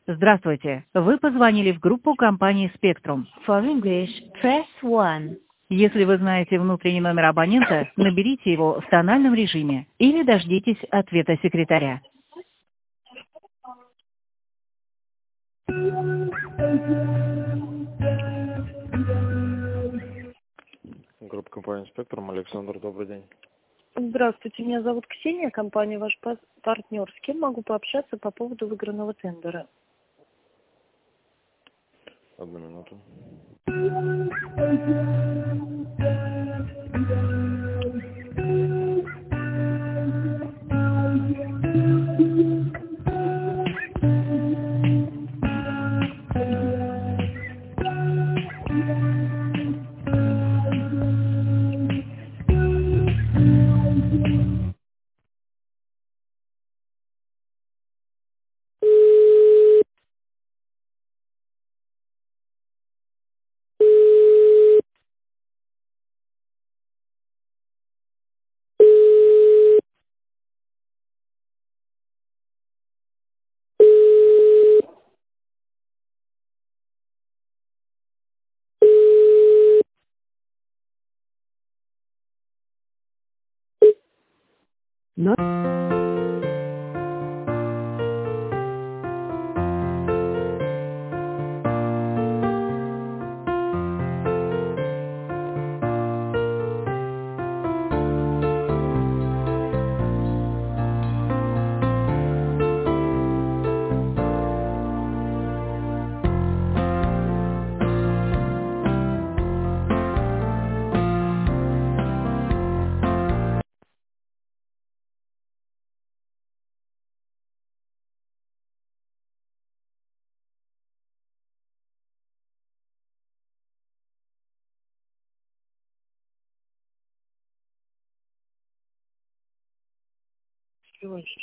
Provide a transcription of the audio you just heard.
Здравствуйте. Вы позвонили в группу компании Spectrum. For English, press 1. Если вы знаете внутренний номер абонента, наберите его в тональном режиме или дождитесь ответа секретаря. Группа компании «Спектрум». Александр, добрый день. Здравствуйте, меня зовут Ксения, компания «Ваш партнер». С кем могу пообщаться по поводу выигранного тендера? Одну минуту. Всего